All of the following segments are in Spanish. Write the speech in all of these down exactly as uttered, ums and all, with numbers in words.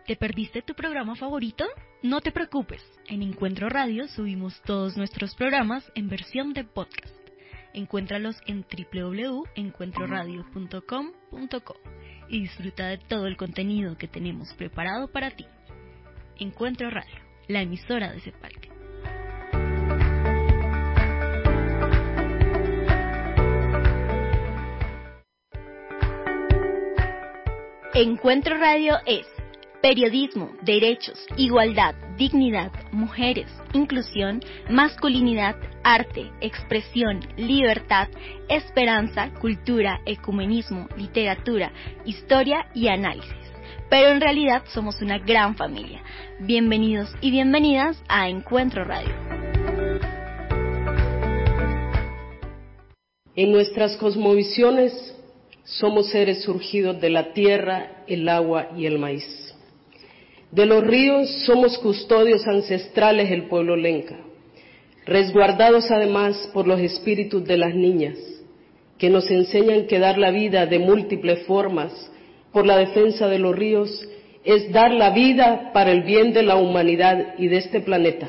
¿Te perdiste tu programa favorito? No te preocupes, en Encuentro Radio subimos todos nuestros programas en versión de podcast. Encuéntralos en doble u doble u doble u punto encuentro radio punto com punto co y disfruta de todo el contenido que tenemos preparado para ti. Encuentro Radio, la emisora de Cepalque. Encuentro Radio es periodismo, derechos, igualdad, dignidad, mujeres, inclusión, masculinidad, arte, expresión, libertad, esperanza, cultura, ecumenismo, literatura, historia y análisis. Pero en realidad somos una gran familia. Bienvenidos y bienvenidas a Encuentro Radio. En nuestras cosmovisiones somos seres surgidos de la tierra, el agua y el maíz. De los ríos somos custodios ancestrales el pueblo lenca, resguardados además por los espíritus de las niñas, que nos enseñan que dar la vida de múltiples formas por la defensa de los ríos es dar la vida para el bien de la humanidad y de este planeta.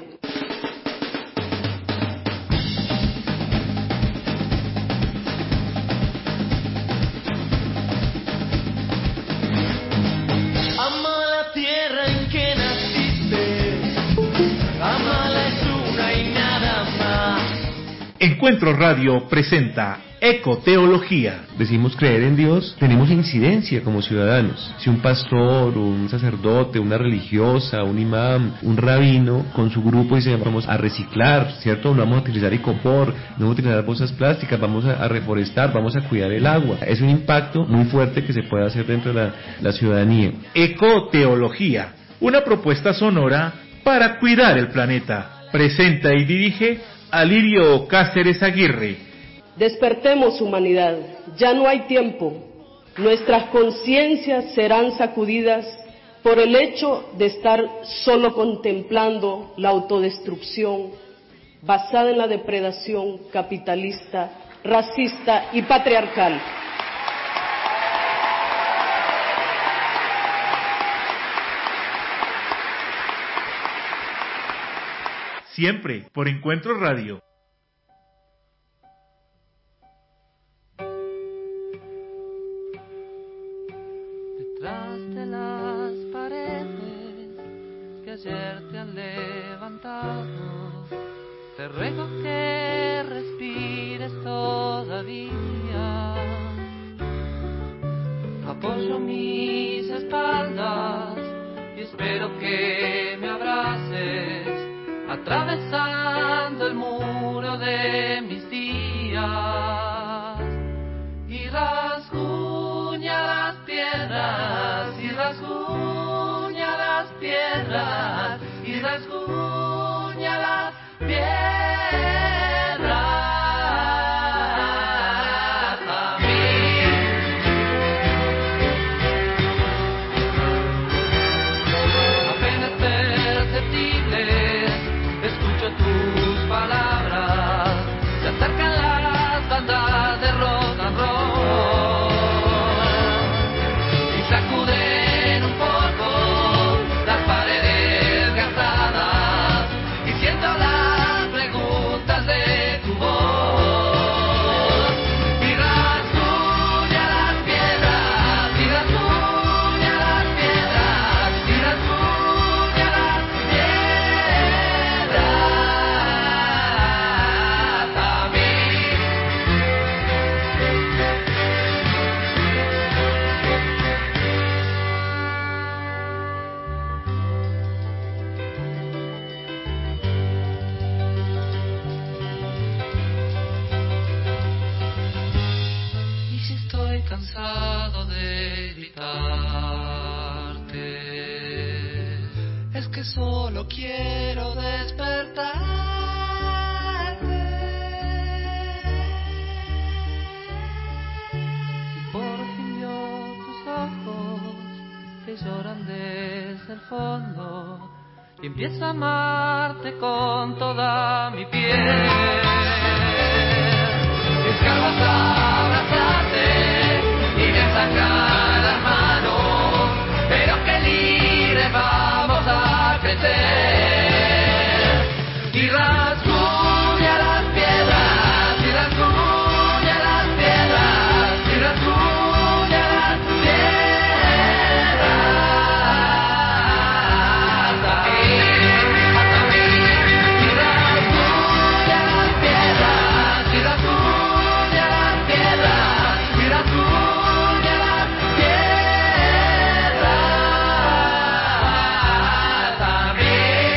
Encuentro Radio presenta Ecoteología. Decimos creer en Dios, tenemos incidencia como ciudadanos. Si un pastor, un sacerdote, una religiosa, un imán, un rabino, con su grupo dice vamos a reciclar, ¿cierto? No vamos a utilizar icopor, no vamos a utilizar bolsas plásticas, vamos a, a reforestar, vamos a cuidar el agua. Es un impacto muy fuerte que se puede hacer dentro de la, la ciudadanía. Ecoteología, una propuesta sonora para cuidar el planeta. Presenta y dirige Alirio Cáceres Aguirre. Despertemos, humanidad, ya no hay tiempo. Nuestras conciencias serán sacudidas por el hecho de estar solo contemplando la autodestrucción basada en la depredación capitalista, racista y patriarcal. Siempre por Encuentro Radio. Detrás de las paredes que ayer te han levantado, te ruego que respires todavía. Apoyo mis espaldas y espero que me abraces, atravesando el muro de mis días, y rasguña las piedras, y rasguña las piedras, y rasguña las piedras. A mí. Apenas perceptibles, escucho tus palabras, se acercan las bandas de rock and roll y sacuden un poco las paredes gastadas, y siento las preguntas de tu voz, y rasguña las piedras, y rasguña las piedras, y rasguña las piedras. A mí. Y si estoy cansado de gritarte, es que solo quiero despertarte. Y por fin vio tus ojos que lloran desde el fondo, y empiezo a amarte con toda mi piel. Descargo hasta abrazarte y me sacar las manos, pero qué libre amanecer. Y rasguña las piedras, y rasguña las piedras, y rasguña las piedras. Hasta mí, hasta mí. Y rasguña las piedras, y rasguña las piedras, y rasguña las piedras. Hasta mí.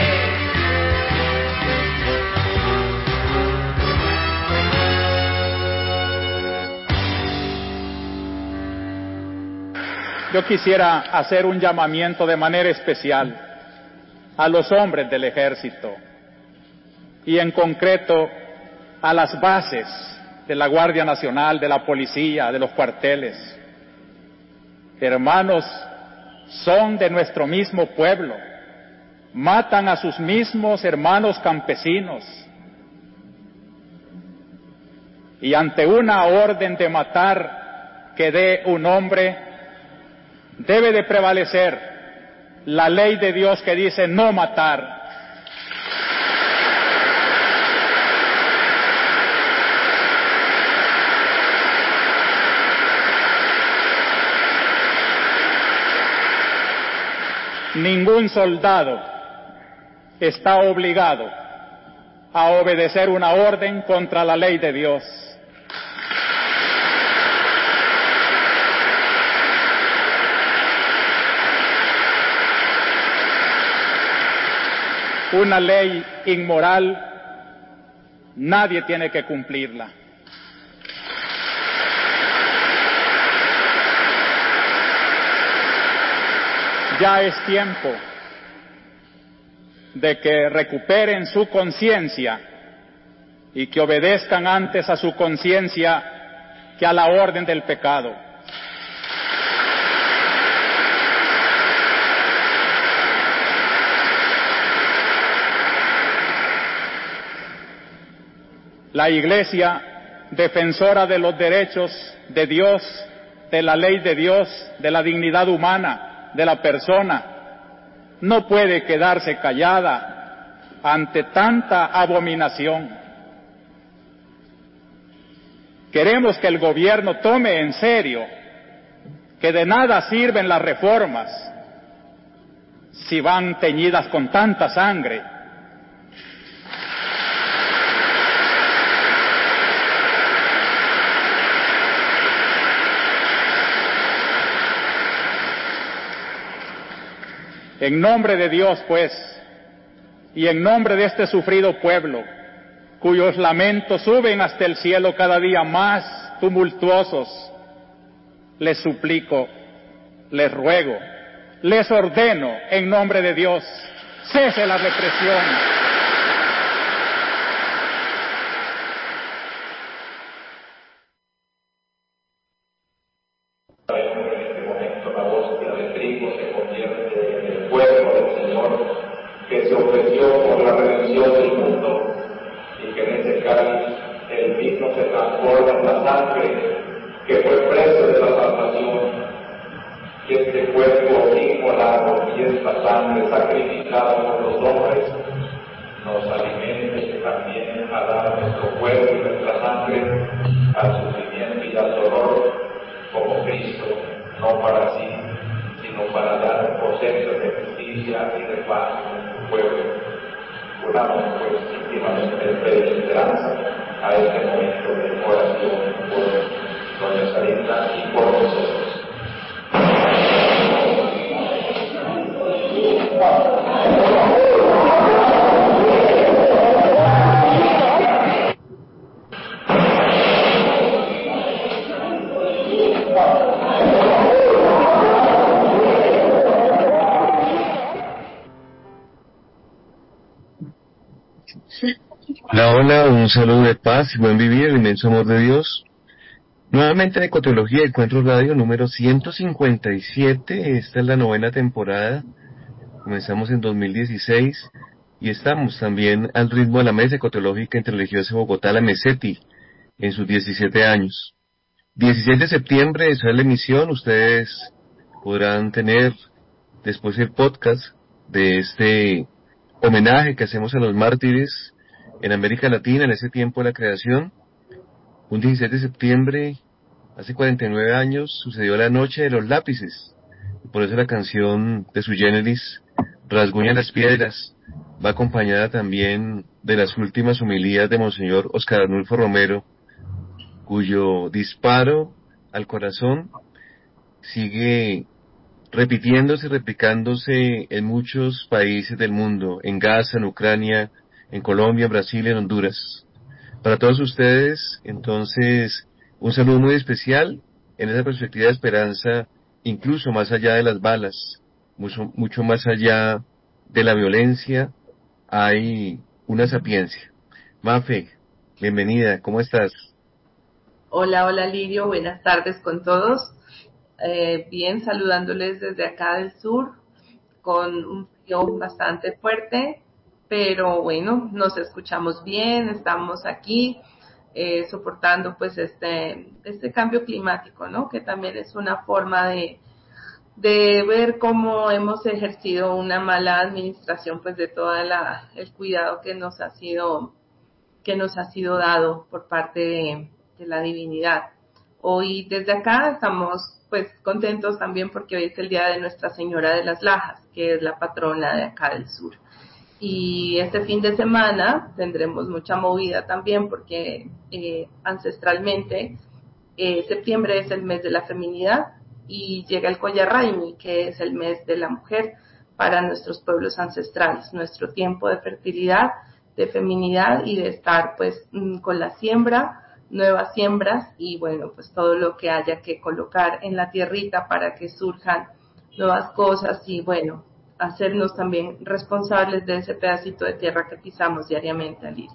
Yo quisiera hacer un llamamiento de manera especial a los hombres del ejército y en concreto a las bases de la Guardia Nacional, de la policía, de los cuarteles. Hermanos, son de nuestro mismo pueblo, matan a sus mismos hermanos campesinos y ante una orden de matar que dé un hombre, debe de prevalecer la ley de Dios que dice no matar. Ningún soldado está obligado a obedecer una orden contra la ley de Dios. Una ley inmoral, nadie tiene que cumplirla. Ya es tiempo de que recuperen su conciencia y que obedezcan antes a su conciencia que a la orden del pecado. La Iglesia, defensora de los derechos de Dios, de la ley de Dios, de la dignidad humana, de la persona, no puede quedarse callada ante tanta abominación. Queremos que el gobierno tome en serio que de nada sirven las reformas si van teñidas con tanta sangre. En nombre de Dios, pues, y en nombre de este sufrido pueblo, cuyos lamentos suben hasta el cielo cada día más tumultuosos, les suplico, les ruego, les ordeno, en nombre de Dios, cese la represión. Que se ofreció por la redención del mundo y que en ese cáliz el vino se transforma en la sangre que fue precio de la salvación, y este cuerpo inmolado y esta sangre sacrificada por los hombres nos alimente también a dar nuestro cuerpo y nuestra sangre al sufrimiento y al dolor como Cristo, no para sí, sino para dar cosechas de justicia y de paz a nuestro pueblo. Unamos pues íntimamente fe y esperanza a este momento de oración por doña Sarita y por nosotros. Hola, hola, un saludo de paz y buen vivir, el inmenso amor de Dios. Nuevamente en Ecoteología de Encuentro Radio número ciento cincuenta y siete, esta es la novena temporada, comenzamos en dos mil dieciséis y estamos también al ritmo de la Mesa Ecoteológica Interreligiosa de Bogotá, la MESETI, en sus diecisiete años. dieciséis de septiembre, esa es la emisión, ustedes podrán tener después el podcast de este homenaje que hacemos a los mártires en América Latina en ese tiempo de la creación. Un dieciséis de septiembre, hace cuarenta y nueve años, sucedió la noche de los lápices. Por eso la canción de Sui Generis, Rasguña las piedras, va acompañada también de las últimas homilías de Monseñor Óscar Arnulfo Romero, cuyo disparo al corazón sigue repitiéndose y replicándose en muchos países del mundo, en Gaza, en Ucrania, en Colombia, en Brasil, en Honduras. Para todos ustedes, entonces, un saludo muy especial en esa perspectiva de esperanza, incluso más allá de las balas, mucho, mucho más allá de la violencia, hay una sapiencia. Mafe, bienvenida, ¿cómo estás? Hola, hola Lirio, buenas tardes con todos. Eh, bien, saludándoles desde acá del sur, con un frío bastante fuerte, pero bueno, nos escuchamos bien, estamos aquí eh, soportando pues este, este cambio climático, ¿no? Que también es una forma de, de ver cómo hemos ejercido una mala administración pues de todo el cuidado que nos ha sido que nos ha sido dado por parte de, de la divinidad. Hoy desde acá estamos pues contentos también porque hoy es el día de Nuestra Señora de las Lajas, que es la patrona de acá del sur. Y este fin de semana tendremos mucha movida también porque eh, ancestralmente eh, septiembre es el mes de la feminidad y llega el Collarraimi, que es el mes de la mujer para nuestros pueblos ancestrales, nuestro tiempo de fertilidad, de feminidad y de estar pues con la siembra, nuevas siembras y bueno, pues todo lo que haya que colocar en la tierrita para que surjan nuevas cosas y bueno, hacernos también responsables de ese pedacito de tierra que pisamos diariamente, Alirio.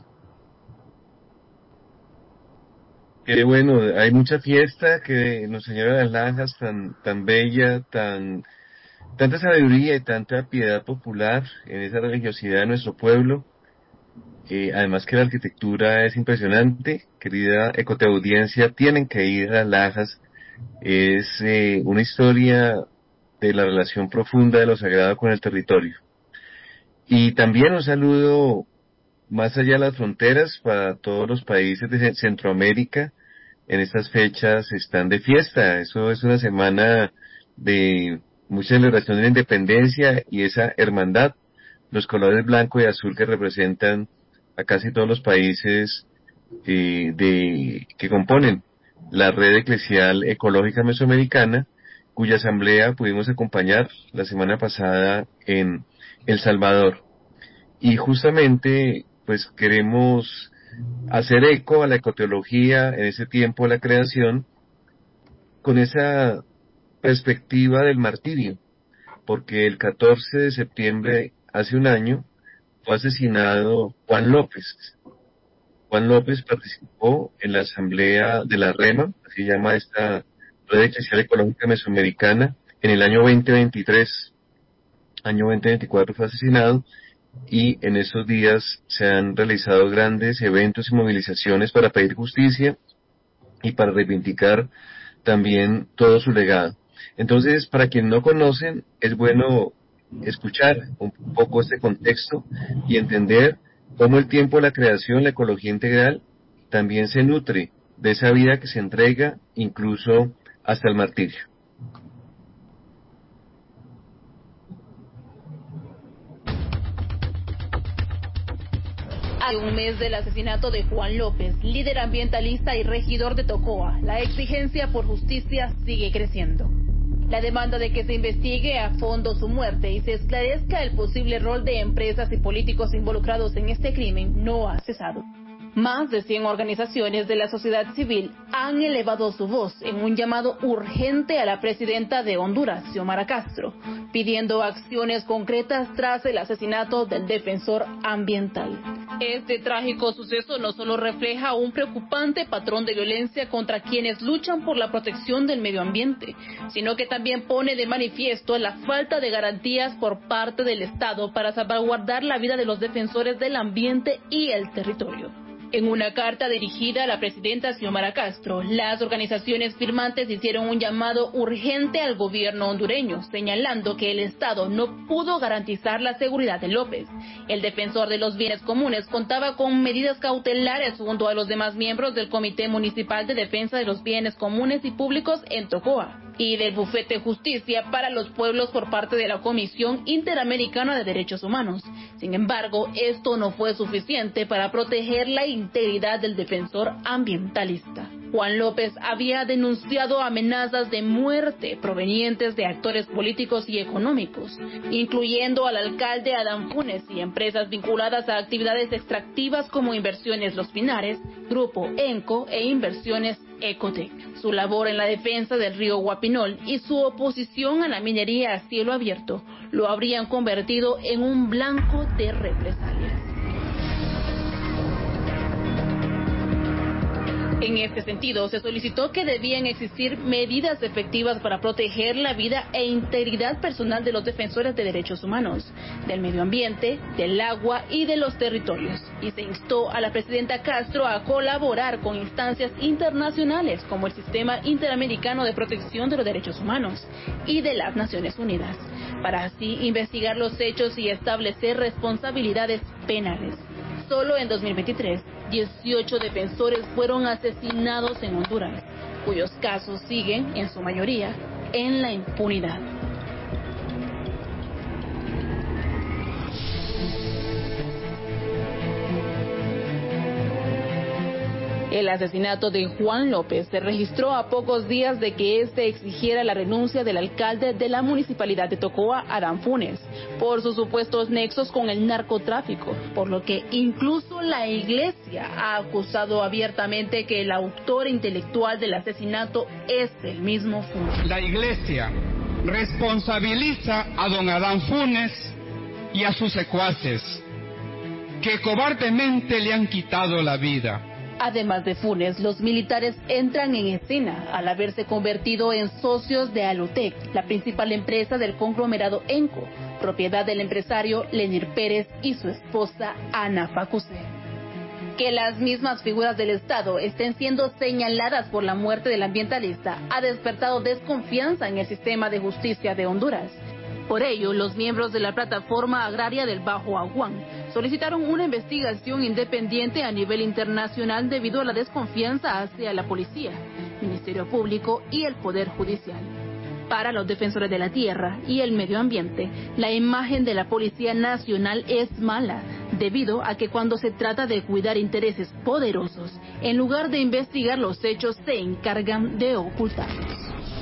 Qué bueno, hay mucha fiesta que nos Señora de las Lajas, tan, tan bella, tan, tanta sabiduría y tanta piedad popular en esa religiosidad de nuestro pueblo. Eh, además que la arquitectura es impresionante, querida Ecote audiencia, tienen que ir a Las Lajas, es eh, una historia de la relación profunda de lo sagrado con el territorio. Y también un saludo más allá de las fronteras para todos los países de Centroamérica. En estas fechas están de fiesta, eso es una semana de mucha celebración de la independencia y esa hermandad, los colores blanco y azul que representan a casi todos los países eh, de, que componen la red eclesial ecológica mesoamericana, cuya asamblea pudimos acompañar la semana pasada en El Salvador. Y justamente, pues queremos hacer eco a la ecoteología en ese tiempo de la creación, con esa perspectiva del martirio, porque el catorce de septiembre, hace un año, fue asesinado Juan López. Juan López participó en la asamblea de la REMA, así se llama esta Red Eclesial Ecológica Mesoamericana, en el año veinte veintitrés. Año veinte veinticuatro fue asesinado, y en esos días se han realizado grandes eventos y movilizaciones para pedir justicia y para reivindicar también todo su legado. Entonces, para quienes no conocen, es bueno escuchar un poco este contexto y entender cómo el tiempo de la creación, la ecología integral, también se nutre de esa vida que se entrega incluso hasta el martirio. A un mes del asesinato de Juan López, líder ambientalista y regidor de Tocoa, la exigencia por justicia sigue creciendo. La demanda de que se investigue a fondo su muerte y se esclarezca el posible rol de empresas y políticos involucrados en este crimen no ha cesado. Más de cien organizaciones de la sociedad civil han elevado su voz en un llamado urgente a la presidenta de Honduras, Xiomara Castro, pidiendo acciones concretas tras el asesinato del defensor ambiental. Este trágico suceso no solo refleja un preocupante patrón de violencia contra quienes luchan por la protección del medio ambiente, sino que también pone de manifiesto la falta de garantías por parte del Estado para salvaguardar la vida de los defensores del ambiente y el territorio. En una carta dirigida a la presidenta Xiomara Castro, las organizaciones firmantes hicieron un llamado urgente al gobierno hondureño, señalando que el Estado no pudo garantizar la seguridad de López. El defensor de los bienes comunes contaba con medidas cautelares junto a los demás miembros del Comité Municipal de Defensa de los Bienes Comunes y Públicos en Tocoa y del Bufete de Justicia para los Pueblos por parte de la Comisión Interamericana de Derechos Humanos. Sin embargo, esto no fue suficiente para proteger la integridad del defensor ambientalista. Juan López había denunciado amenazas de muerte provenientes de actores políticos y económicos, incluyendo al alcalde Adán Funes y empresas vinculadas a actividades extractivas como Inversiones Los Pinares, Grupo ENCO e Inversiones Ecotec. Su labor en la defensa del río Guapinol y su oposición a la minería a cielo abierto lo habrían convertido en un blanco de represalias. En este sentido, se solicitó que debían existir medidas efectivas para proteger la vida e integridad personal de los defensores de derechos humanos, del medio ambiente, del agua y de los territorios. Y se instó a la presidenta Castro a colaborar con instancias internacionales como el Sistema Interamericano de Protección de los Derechos Humanos y de las Naciones Unidas, para así investigar los hechos y establecer responsabilidades penales. Solo en dos mil veintitrés, dieciocho defensores fueron asesinados en Honduras, cuyos casos siguen, en su mayoría, en la impunidad. El asesinato de Juan López se registró a pocos días de que éste exigiera la renuncia del alcalde de la municipalidad de Tocoa, Adán Funes, por sus supuestos nexos con el narcotráfico, por lo que incluso la iglesia ha acusado abiertamente que el autor intelectual del asesinato es el mismo Funes. La iglesia responsabiliza a don Adán Funes y a sus secuaces, que cobardemente le han quitado la vida. Además de Funes, los militares entran en escena al haberse convertido en socios de Alutec, la principal empresa del conglomerado ENCO, propiedad del empresario Lenir Pérez y su esposa Ana Facusé. Que las mismas figuras del Estado estén siendo señaladas por la muerte del ambientalista ha despertado desconfianza en el sistema de justicia de Honduras. Por ello, los miembros de la Plataforma Agraria del Bajo Aguán solicitaron una investigación independiente a nivel internacional debido a la desconfianza hacia la policía, Ministerio Público y el Poder Judicial. Para los defensores de la tierra y el medio ambiente, la imagen de la Policía Nacional es mala, debido a que cuando se trata de cuidar intereses poderosos, en lugar de investigar los hechos, se encargan de ocultarlos.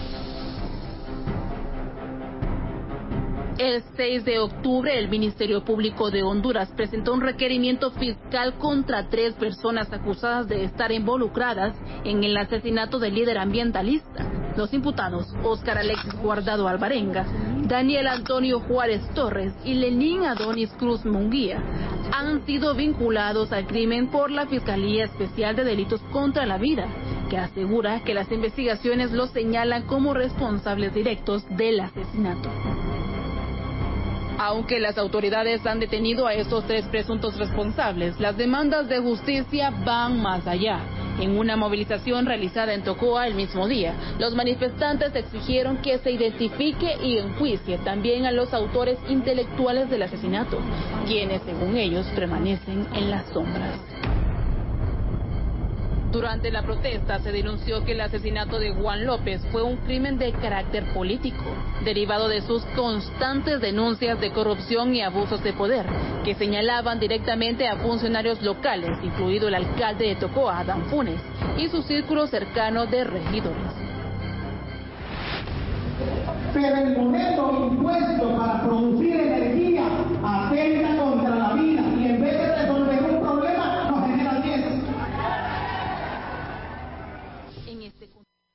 El seis de octubre, el Ministerio Público de Honduras presentó un requerimiento fiscal contra tres personas acusadas de estar involucradas en el asesinato del líder ambientalista. Los imputados, Óscar Alexis Guardado Alvarenga, Daniel Antonio Juárez Torres y Lenín Adonis Cruz Munguía, han sido vinculados al crimen por la Fiscalía Especial de Delitos contra la Vida, que asegura que las investigaciones los señalan como responsables directos del asesinato. Aunque las autoridades han detenido a estos tres presuntos responsables, las demandas de justicia van más allá. En una movilización realizada en Tocoa el mismo día, los manifestantes exigieron que se identifique y enjuicie también a los autores intelectuales del asesinato, quienes, según ellos, permanecen en las sombras. Durante la protesta se denunció que el asesinato de Juan López fue un crimen de carácter político, derivado de sus constantes denuncias de corrupción y abusos de poder, que señalaban directamente a funcionarios locales, incluido el alcalde de Tocoa, Adán Funes, y su círculo cercano de regidores. Pero el modelo impuesto para producir energía atenta contra la vida y en vez de resolver un problema nos genera diez. En este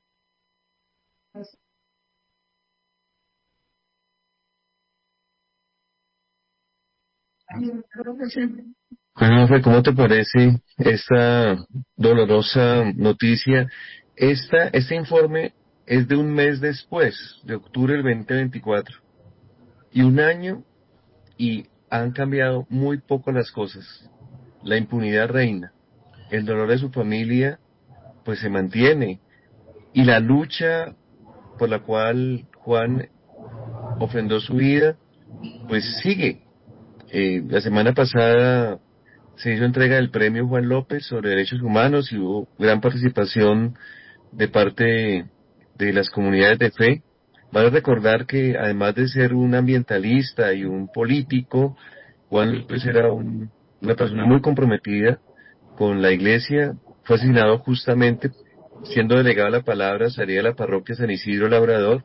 Bueno, Rafael, ¿cómo te parece esta dolorosa noticia? Esta, este informe es de un mes después, de octubre del veinte veinticuatro, y un año, y han cambiado muy poco las cosas. La impunidad reina. el dolor de su familia pues se mantiene, y la lucha por la cual Juan ofrendó su vida pues sigue. Eh, la semana pasada se hizo entrega del premio Juan López sobre derechos humanos y hubo gran participación de parte de las comunidades de fe. Vale recordar que además de ser un ambientalista y un político, Juan López era un, una persona muy comprometida con la iglesia. Fue asignado justamente, siendo delegado a la palabra, salía de la parroquia San Isidro Labrador.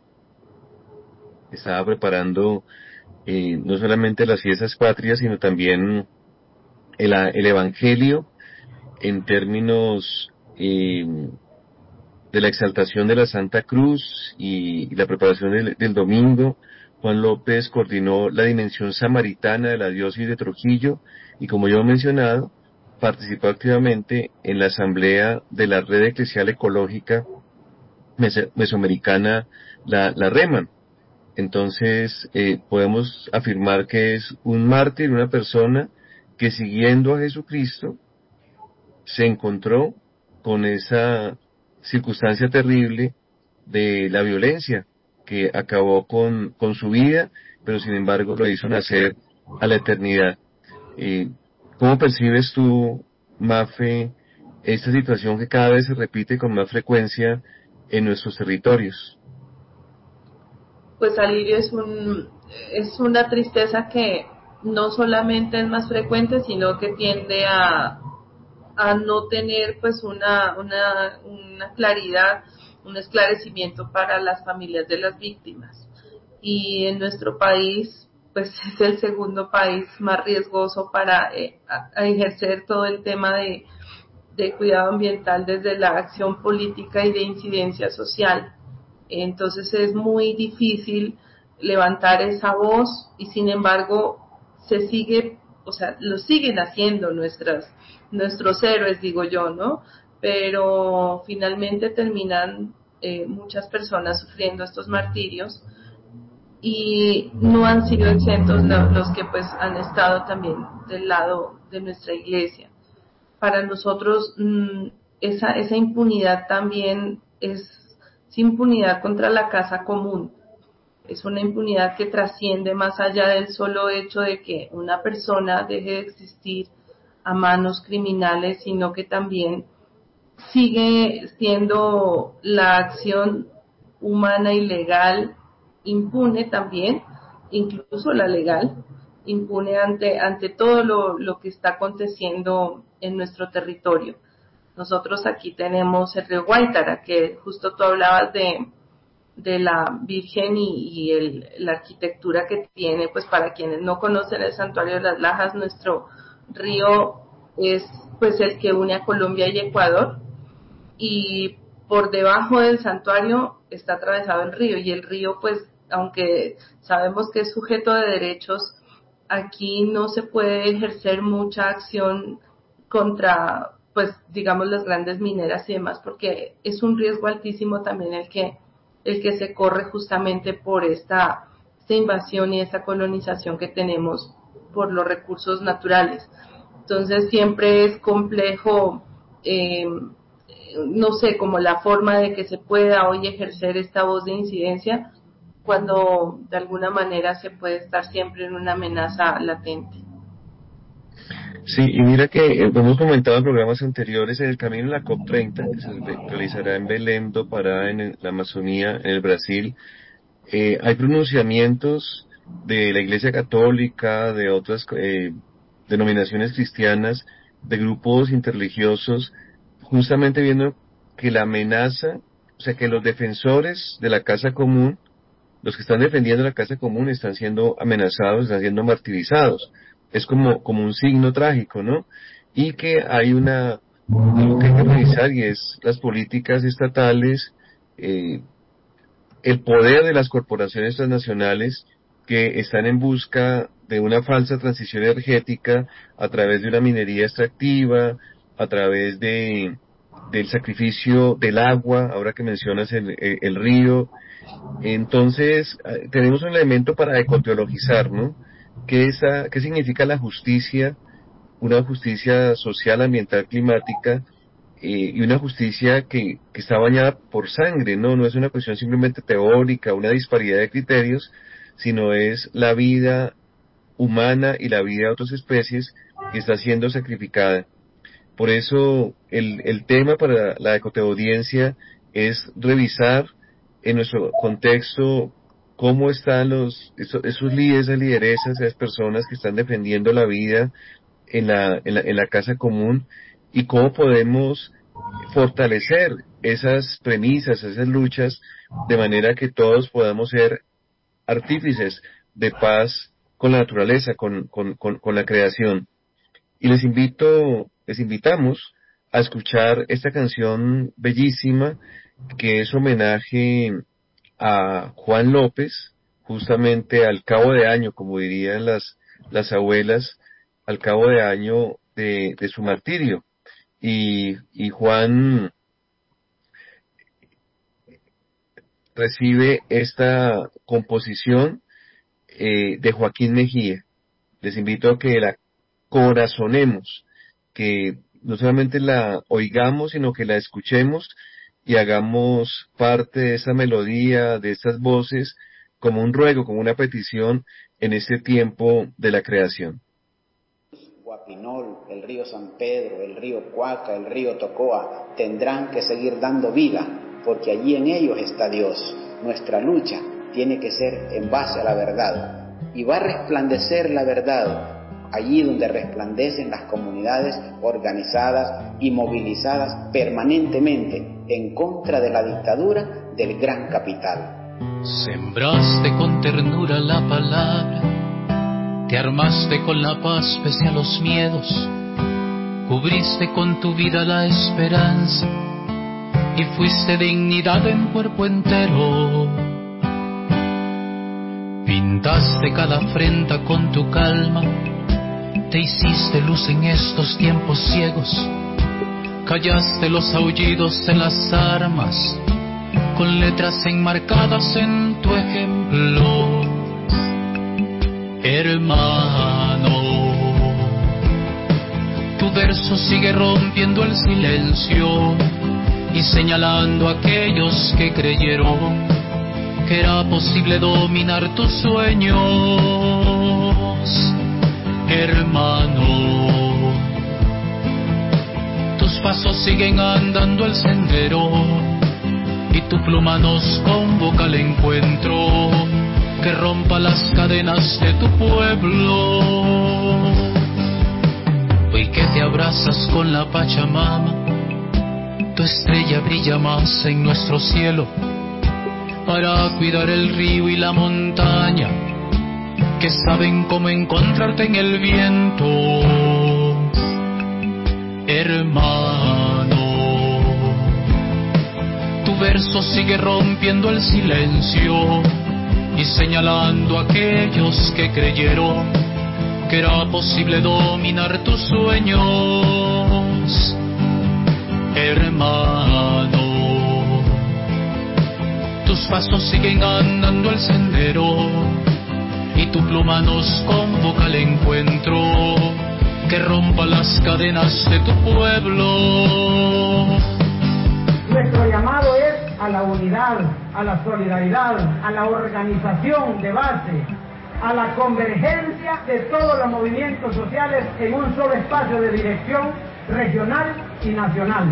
Estaba preparando eh, no solamente las fiestas patrias, sino también el, el Evangelio en términos eh, de la exaltación de la Santa Cruz y, y la preparación del, del domingo. Juan López coordinó la dimensión samaritana de la diócesis de Trujillo y, como yo he mencionado, participó activamente en la asamblea de la Red Eclesial Ecológica Mesoamericana, la, la REMAN. Entonces, eh, podemos afirmar que es un mártir, una persona que, siguiendo a Jesucristo, se encontró con esa circunstancia terrible de la violencia que acabó con, con su vida, pero sin embargo lo hizo nacer a la eternidad. Eh, ¿Cómo percibes tú, Mafe, esta situación que cada vez se repite con más frecuencia en nuestros territorios? Pues Alirio, es un es una tristeza que no solamente es más frecuente, sino que tiende a a no tener pues una una una claridad, un esclarecimiento para las familias de las víctimas. Y en nuestro país pues es el segundo país más riesgoso para eh, a, a ejercer todo el tema de de cuidado ambiental desde la acción política y de incidencia social. Entonces es muy difícil levantar esa voz y sin embargo se sigue, o sea, lo siguen haciendo nuestras, nuestros héroes, digo yo, ¿no? Pero finalmente terminan eh, muchas personas sufriendo estos martirios y no han sido exentos los que pues han estado también del lado de nuestra iglesia. Para nosotros mmm, esa, esa impunidad también es Es impunidad contra la casa común. Es una impunidad que trasciende más allá del solo hecho de que una persona deje de existir a manos criminales, sino que también sigue siendo la acción humana y legal impune también, incluso la legal, impune ante, ante todo lo, lo que está aconteciendo en nuestro territorio. Nosotros aquí tenemos el río Guaitara, que justo tú hablabas de, de la Virgen y, y el, la arquitectura que tiene. Pues para quienes no conocen el Santuario de las Lajas, nuestro río es pues el que une a Colombia y Ecuador, y por debajo del santuario está atravesado el río, y el río pues aunque sabemos que es sujeto de derechos, aquí no se puede ejercer mucha acción contra pues digamos las grandes mineras y demás, porque es un riesgo altísimo también el que el que se corre justamente por esta, esta invasión y esta colonización que tenemos por los recursos naturales. Entonces siempre es complejo, eh, no sé, como la forma de que se pueda hoy ejercer esta voz de incidencia cuando de alguna manera se puede estar siempre en una amenaza latente. Sí, y mira que eh, hemos comentado en programas anteriores, en el camino de la COP treinta, que se realizará en Belém do Pará, en la Amazonía, en el Brasil, eh, hay pronunciamientos de la Iglesia Católica, de otras eh, denominaciones cristianas, de grupos interreligiosos, justamente viendo que la amenaza, o sea, que los defensores de la casa común, los que están defendiendo la casa común, están siendo amenazados, están siendo martirizados. Es como, como un signo trágico, ¿no? Y que hay una, algo que hay que revisar, y es las políticas estatales, eh, el poder de las corporaciones transnacionales que están en busca de una falsa transición energética a través de una minería extractiva, a través de del sacrificio del agua, ahora que mencionas el, el, el río. Entonces, tenemos un elemento para ecoteologizar, ¿no? ¿Qué, esa, ¿Qué significa la justicia una justicia social, ambiental, climática, eh, y una justicia que, que está bañada por sangre, ¿no? No es una cuestión simplemente teórica, una disparidad de criterios, sino es la vida humana y la vida de otras especies que está siendo sacrificada. Por eso el, el tema para la ecoteaudiencia es revisar en nuestro contexto cómo están los esos, esos líderes, esas lideresas, esas personas que están defendiendo la vida en la, en la, en la casa común, y cómo podemos fortalecer esas premisas, esas luchas, de manera que todos podamos ser artífices de paz con la naturaleza, con, con, con, con la creación. Y les invito, les invitamos a escuchar esta canción bellísima que es homenaje a Juan López, justamente al cabo de año, como dirían las, las abuelas, al cabo de año de, de su martirio. Y, y Juan recibe esta composición eh, de Joaquín Mejía. Les invito a que la corazonemos, que no solamente la oigamos, sino que la escuchemos y hagamos parte de esa melodía, de estas voces, como un ruego, como una petición en este tiempo de la creación. Guapinol, el río San Pedro, el río Cuaca, el río Tocoa, tendrán que seguir dando vida, porque allí en ellos está Dios. Nuestra lucha tiene que ser en base a la verdad, y va a resplandecer la verdad allí donde resplandecen las comunidades organizadas y movilizadas permanentemente en contra de la dictadura del gran capital. Sembraste con ternura la palabra, te armaste con la paz pese a los miedos, cubriste con tu vida la esperanza y fuiste dignidad en cuerpo entero. Pintaste cada afrenta con tu calma, te hiciste luz en estos tiempos ciegos, callaste los aullidos de las armas, con letras enmarcadas en tu ejemplo. Hermano, tu verso sigue rompiendo el silencio y señalando a aquellos que creyeron que era posible dominar tus sueños. Hermano, tus pasos siguen andando el sendero y tu pluma nos convoca al encuentro que rompa las cadenas de tu pueblo. Hoy que te abrazas con la Pachamama, tu estrella brilla más en nuestro cielo para cuidar el río y la montaña, que saben cómo encontrarte en el viento. Hermano, tu verso sigue rompiendo el silencio y señalando a aquellos que creyeron que era posible dominar tus sueños. Hermano, tus pasos siguen andando el sendero y tu pluma nos convoca al encuentro que rompa las cadenas de tu pueblo. Nuestro llamado es a la unidad, a la solidaridad, a la organización de base, a la convergencia de todos los movimientos sociales en un solo espacio de dirección regional y nacional.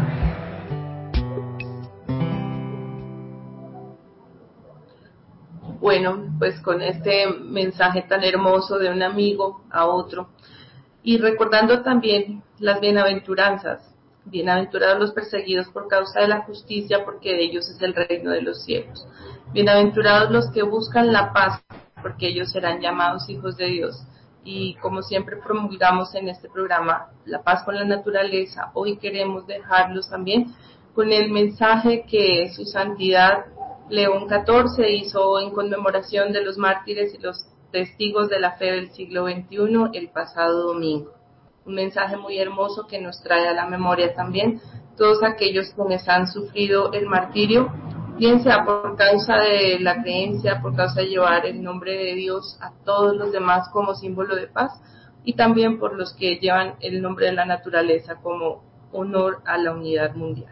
Bueno, pues con este mensaje tan hermoso de un amigo a otro, y recordando también las bienaventuranzas, bienaventurados los perseguidos por causa de la justicia, porque de ellos es el reino de los cielos. Bienaventurados los que buscan la paz, porque ellos serán llamados hijos de Dios. Y como siempre promulgamos en este programa, la paz con la naturaleza, hoy queremos dejarlos también con el mensaje que su santidad León catorce hizo en conmemoración de los mártires y los testigos de la fe del siglo veintiuno el pasado domingo. Un mensaje muy hermoso que nos trae a la memoria también todos aquellos quienes han sufrido el martirio, bien sea por causa de la creencia, por causa de llevar el nombre de Dios a todos los demás como símbolo de paz, y también por los que llevan el nombre de la naturaleza como honor a la unidad mundial.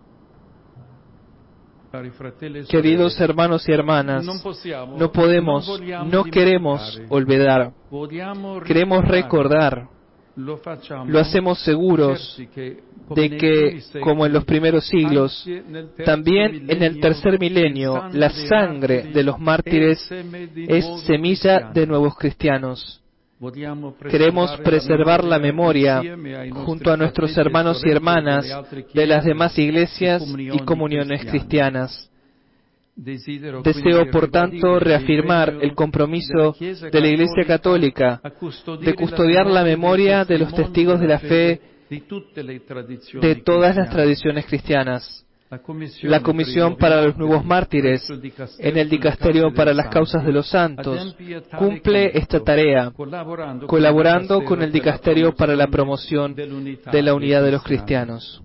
Queridos hermanos y hermanas, no podemos, no queremos olvidar, queremos recordar, lo hacemos seguros de que, como en los primeros siglos, también en el tercer milenio, la sangre de los mártires es semilla de nuevos cristianos. Queremos preservar la memoria, junto a nuestros hermanos y hermanas, de las demás iglesias y comuniones cristianas. Deseo, por tanto, reafirmar el compromiso de la Iglesia Católica de custodiar la memoria de los testigos de la fe de todas las tradiciones cristianas. La Comisión para los Nuevos Mártires, en el Dicasterio para las Causas de los Santos, cumple esta tarea, colaborando con el Dicasterio para la Promoción de la Unidad de los Cristianos.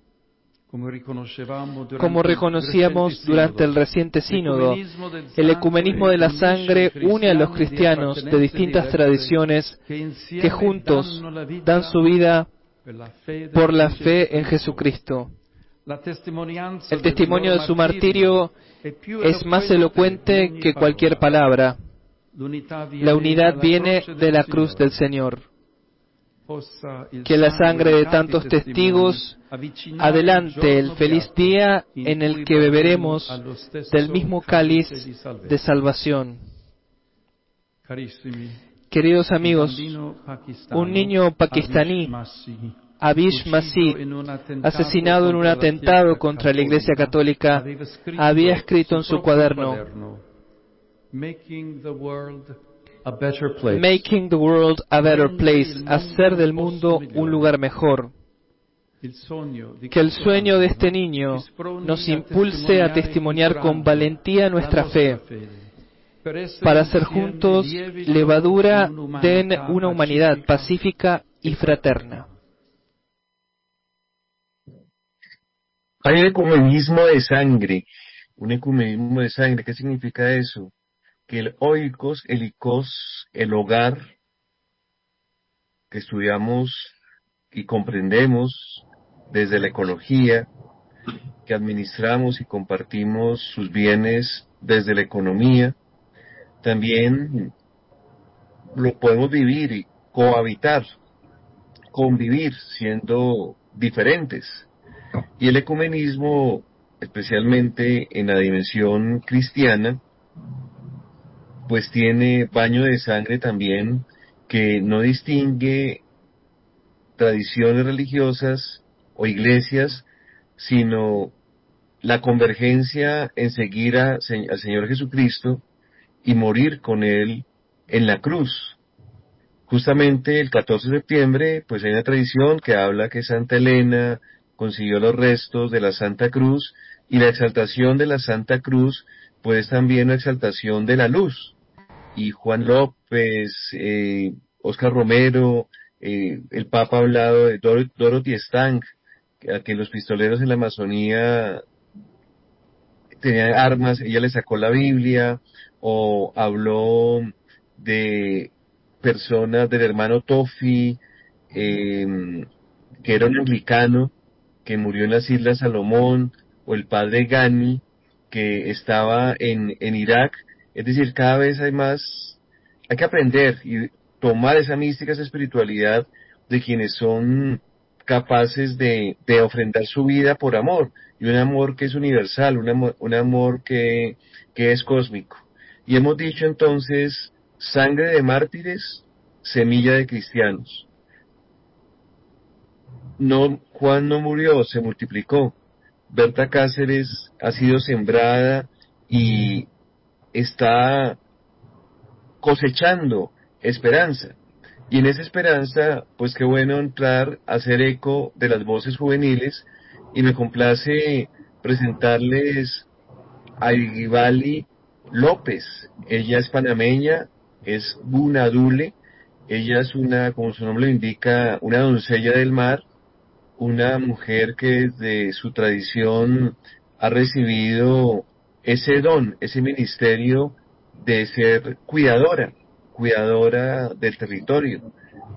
Como reconocíamos durante el reciente sínodo, el ecumenismo de la sangre une a los cristianos de distintas tradiciones que juntos dan su vida por la fe en Jesucristo. El testimonio de su martirio es más elocuente que cualquier palabra. La unidad viene de la cruz del Señor. Que la sangre de tantos testigos adelante el feliz día en el que beberemos del mismo cáliz de salvación. Queridos amigos, un niño pakistaní, Abish Masih, asesinado en un atentado contra la Iglesia Católica, había escrito en su cuaderno: Making the world a better place, hacer del mundo un lugar mejor. Que el sueño de este niño nos impulse a testimoniar con valentía nuestra fe, para hacer juntos levadura de una humanidad pacífica y fraterna. Hay un ecumenismo de sangre. Un ecumenismo de sangre, ¿qué significa eso? Que el oikos, el ikos, el hogar que estudiamos y comprendemos desde la ecología, que administramos y compartimos sus bienes desde la economía, también lo podemos vivir y cohabitar, convivir siendo diferentes. Y el ecumenismo, especialmente en la dimensión cristiana, pues tiene baño de sangre también, que no distingue tradiciones religiosas o iglesias, sino la convergencia en seguir a, al Señor Jesucristo y morir con Él en la cruz. Justamente el catorce de septiembre, pues hay una tradición que habla que Santa Elena consiguió los restos de la Santa Cruz, y la exaltación de la Santa Cruz, pues también la exaltación de la luz. Y Juan López, eh, Oscar Romero, eh, el Papa ha hablado de Dor- Dorothy Stang, a que los pistoleros en la Amazonía tenían armas, ella le sacó la Biblia, o habló de personas del hermano Tofi, eh, que era un anglicano, que murió en las Islas Salomón, o el padre Ghani, que estaba en, en Irak. Es decir, cada vez hay más, hay que aprender y tomar esa mística, esa espiritualidad de quienes son capaces de, de ofrendar su vida por amor, y un amor que es universal, un amor, un amor que, que es cósmico. Y hemos dicho entonces, sangre de mártires, semilla de cristianos. No, Juan no murió, se multiplicó. Berta Cáceres ha sido sembrada y está cosechando esperanza. Y en esa esperanza, pues qué bueno entrar a hacer eco de las voces juveniles, y me complace presentarles a Igibali López. Ella es panameña, es Bunadule, ella es una, como su nombre lo indica, una doncella del mar, una mujer que desde su tradición ha recibido ese don, ese ministerio de ser cuidadora, cuidadora del territorio.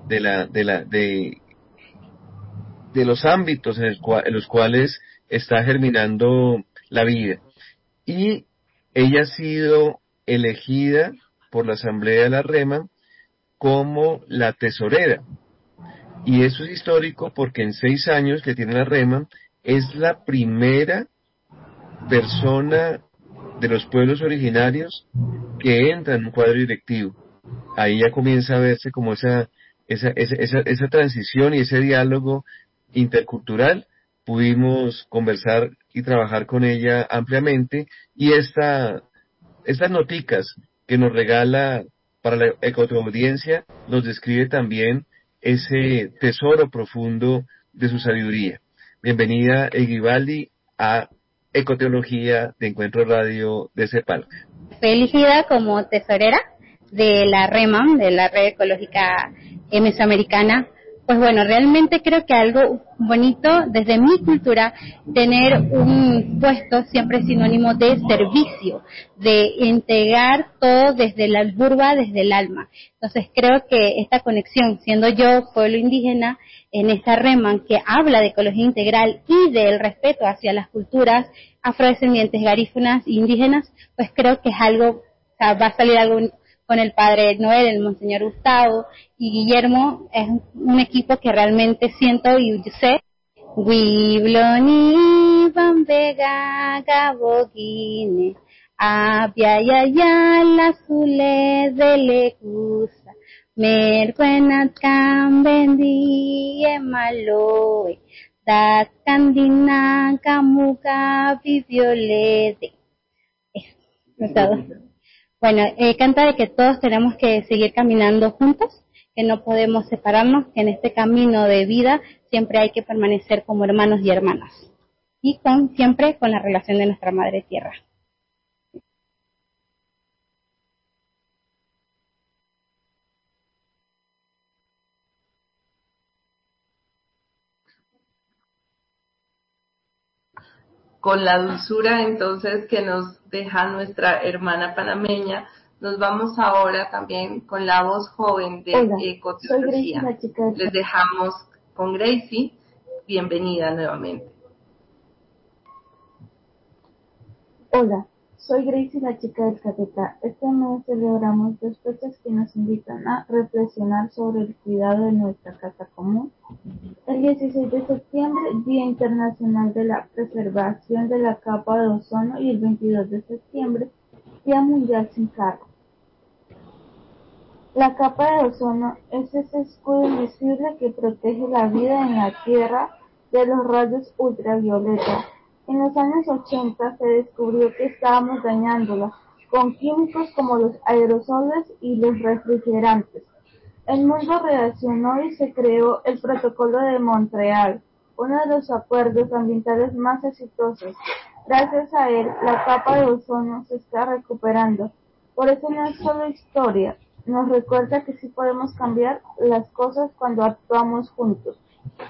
de la, de la, de, de los ámbitos en, el cual, en los cuales está germinando la vida. Y ella ha sido elegida por la Asamblea de la Rema como la tesorera. Y eso es histórico porque en seis años que tiene la Rema es la primera persona de los pueblos originarios que entra en un cuadro directivo. Ahí ya comienza a verse como esa, esa, esa, esa, esa transición y ese diálogo intercultural. Pudimos conversar y trabajar con ella ampliamente, y esta, estas noticas que nos regala para la ecoaudiencia nos describe también ese tesoro profundo de su sabiduría. Bienvenida, Eguibaldi, a Ecoteología de Encuentro Radio de CEPALC. Fue elegida como tesorera de la REMAM, de la Red Ecológica Mesoamericana. Pues bueno, realmente creo que algo bonito desde mi cultura, tener un puesto siempre sinónimo de servicio, de integrar todo desde la alburba, desde el alma. Entonces creo que esta conexión, siendo yo pueblo indígena, en esta REMAM que habla de ecología integral y del respeto hacia las culturas afrodescendientes, garífunas e indígenas, pues creo que es algo, o sea, va a salir algo bonito. Con el padre Noel, el monseñor Gustavo y Guillermo, es un equipo que realmente siento y sé. Wibloni bambega gabogine, abiayaya la zule de lecusa, mercuenat cambendi emaloe, dat candina camuca viviolete. Es todo. Bueno, eh, canta de que todos tenemos que seguir caminando juntos, que no podemos separarnos, que en este camino de vida siempre hay que permanecer como hermanos y hermanas, y con siempre con la relación de nuestra Madre Tierra. Con la dulzura entonces que nos deja nuestra hermana panameña, nos vamos ahora también con la voz joven de Ecoteología. Les dejamos con Gracie. Bienvenida nuevamente. Hola, soy Gracie, la chica del Caquetá. Este mes celebramos dos fechas que nos invitan a reflexionar sobre el cuidado de nuestra casa común. El dieciséis de septiembre, Día Internacional de la Preservación de la Capa de Ozono, y el veintidós de septiembre, Día Mundial sin Carro. La capa de ozono es ese escudo invisible que protege la vida en la Tierra de los rayos ultravioleta. En los años ochenta se descubrió que estábamos dañándola con químicos como los aerosoles y los refrigerantes. El mundo reaccionó y se creó el Protocolo de Montreal, uno de los acuerdos ambientales más exitosos. Gracias a él, la capa de ozono se está recuperando. Por eso no es solo historia, nos recuerda que sí podemos cambiar las cosas cuando actuamos juntos.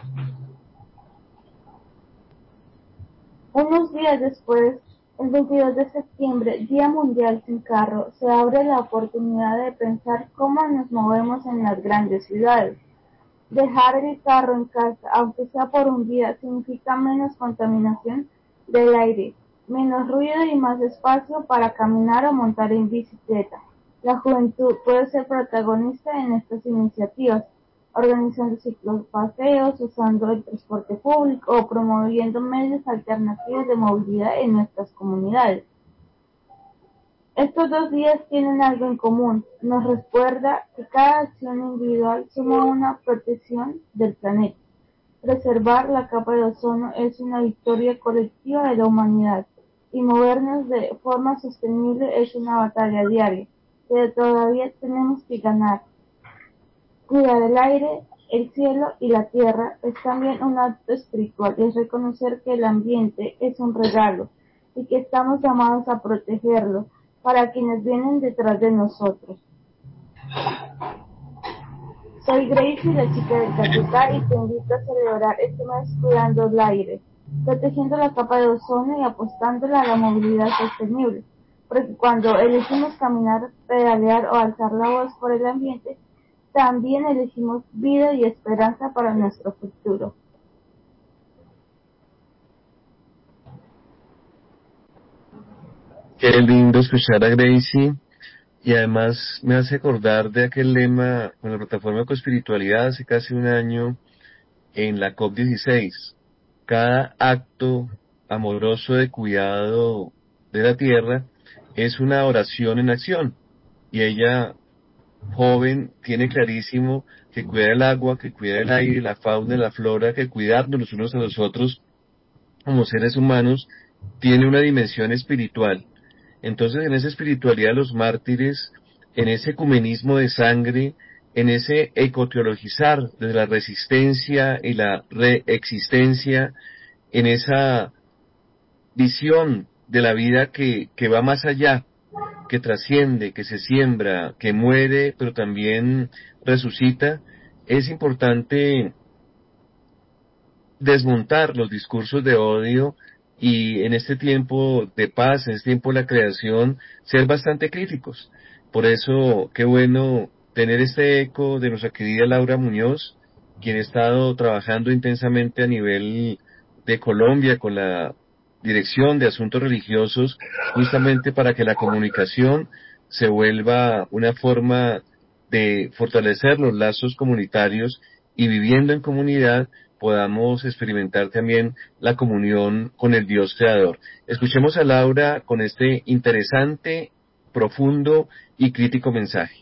Unos días después, el veintidós de septiembre, Día Mundial sin Carro, se abre la oportunidad de pensar cómo nos movemos en las grandes ciudades. Dejar el carro en casa, aunque sea por un día, significa menos contaminación del aire, menos ruido y más espacio para caminar o montar en bicicleta. La juventud puede ser protagonista en estas iniciativas, organizando ciclopaseos, usando el transporte público o promoviendo medios alternativos de movilidad en nuestras comunidades. Estos dos días tienen algo en común, nos recuerda que cada acción individual suma una protección del planeta. Preservar la capa de ozono es una victoria colectiva de la humanidad, y movernos de forma sostenible es una batalla diaria, pero todavía tenemos que ganar. Cuidar el aire, el cielo y la tierra es también un acto espiritual, y es reconocer que el ambiente es un regalo y que estamos llamados a protegerlo para quienes vienen detrás de nosotros. Soy Gracie, la chica del Caquetá, y te invito a celebrar este mes cuidando el aire, protegiendo la capa de ozono y apostándola a la movilidad sostenible, porque cuando elegimos caminar, pedalear o alzar la voz por el ambiente, también elegimos vida y esperanza para nuestro futuro. Qué lindo escuchar a Gracie, y además me hace acordar de aquel lema con la plataforma de coespiritualidad hace casi un año en la COP dieciséis. Cada acto amoroso de cuidado de la tierra es una oración en acción, y ella, joven, tiene clarísimo que cuidar el agua, que cuidar el aire, la fauna, la flora, que cuidarnos los unos a los otros como seres humanos tiene una dimensión espiritual. Entonces, en esa espiritualidad de los mártires, en ese ecumenismo de sangre, en ese ecoteologizar de la resistencia y la reexistencia, en esa visión de la vida que, que va más allá, que trasciende, que se siembra, que muere, pero también resucita, es importante desmontar los discursos de odio y en este tiempo de paz, en este tiempo de la creación, ser bastante críticos. Por eso, qué bueno tener este eco de nuestra querida Laura Muñoz, quien ha estado trabajando intensamente a nivel de Colombia con la Dirección de Asuntos Religiosos, justamente para que la comunicación se vuelva una forma de fortalecer los lazos comunitarios y viviendo en comunidad podamos experimentar también la comunión con el Dios Creador. Escuchemos a Laura con este interesante, profundo y crítico mensaje.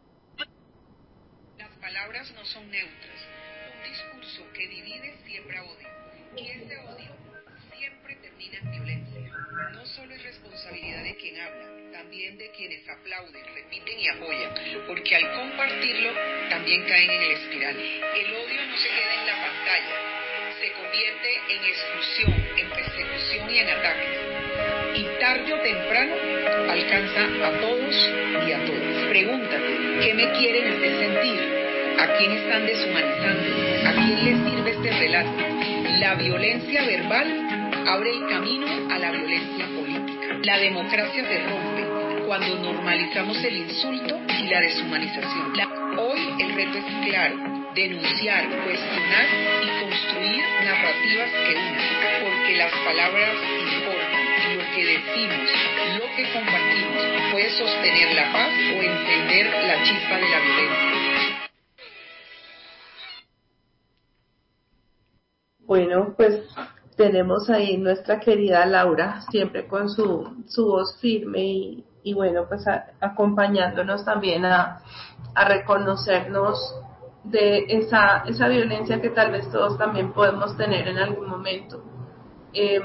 Las palabras no son neutras. Un discurso que divide siembra odio. Y ese odio siempre termina en violencia. No solo es responsabilidad de quien habla, también de quienes aplauden, repiten y apoyan, porque al compartirlo también caen en el espiral. El odio no se queda en la pantalla, se convierte en exclusión, en persecución y en ataques. Y tarde o temprano alcanza a todos y a todas. Pregúntate, ¿qué me quieren hacer sentir? ¿A quién están deshumanizando? ¿A quién les sirve este relato? La violencia verbal abre el camino a la violencia política. La democracia se rompe cuando normalizamos el insulto y la deshumanización. La, hoy el reto es claro: denunciar, cuestionar y construir narrativas que unan, porque las palabras importan y lo que decimos, lo que compartimos, puede sostener la paz o encender la chispa de la violencia. Bueno, pues tenemos ahí nuestra querida Laura, siempre con su, su voz firme y, y bueno, pues a, acompañándonos también a, a reconocernos de esa, esa violencia que tal vez todos también podemos tener en algún momento. Eh,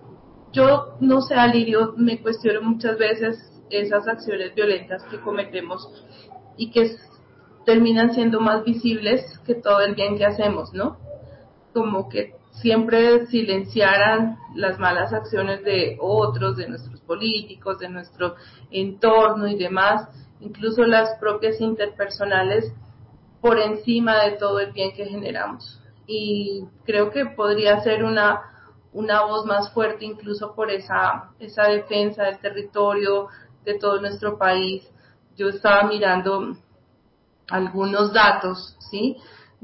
yo, no sé, Alirio, me cuestiono muchas veces esas acciones violentas que cometemos y que s- terminan siendo más visibles que todo el bien que hacemos, ¿no? Como que siempre silenciaran las malas acciones de otros, de nuestros políticos, de nuestro entorno y demás, incluso las propias interpersonales, por encima de todo el bien que generamos. Y creo que podría ser una, una voz más fuerte incluso por esa, esa defensa del territorio de todo nuestro país. Yo estaba mirando algunos datos, ¿sí?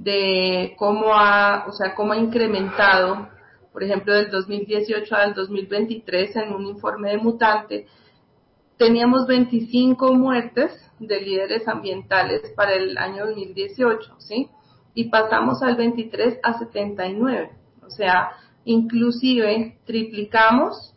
De cómo ha, o sea, cómo ha incrementado, por ejemplo, del dos mil dieciocho al dos mil veintitrés en un informe de Mutante, teníamos veinticinco muertes de líderes ambientales para el año dos mil dieciocho, ¿sí? Y pasamos al veintitrés a setenta y nueve, o sea, inclusive triplicamos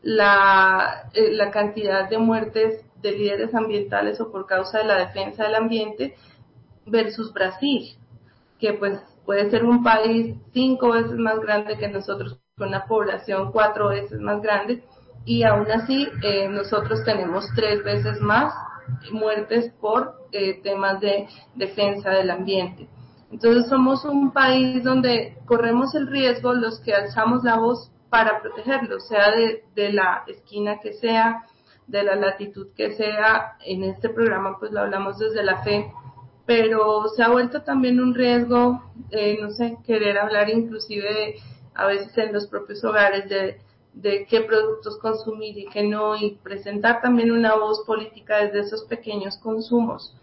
la, eh, la cantidad de muertes de líderes ambientales o por causa de la defensa del ambiente versus Brasil, que pues puede ser un país cinco veces más grande que nosotros, con una población cuatro veces más grande, y aún así eh, nosotros tenemos tres veces más muertes por eh, temas de defensa del ambiente. Entonces somos un país donde corremos el riesgo los que alzamos la voz para protegerlo, sea de, de la esquina que sea, de la latitud que sea. En este programa pues lo hablamos desde la fe, pero se ha vuelto también un riesgo, eh, no sé, querer hablar inclusive de, a veces en los propios hogares de, de qué productos consumir y qué no, y presentar también una voz política desde esos pequeños consumos.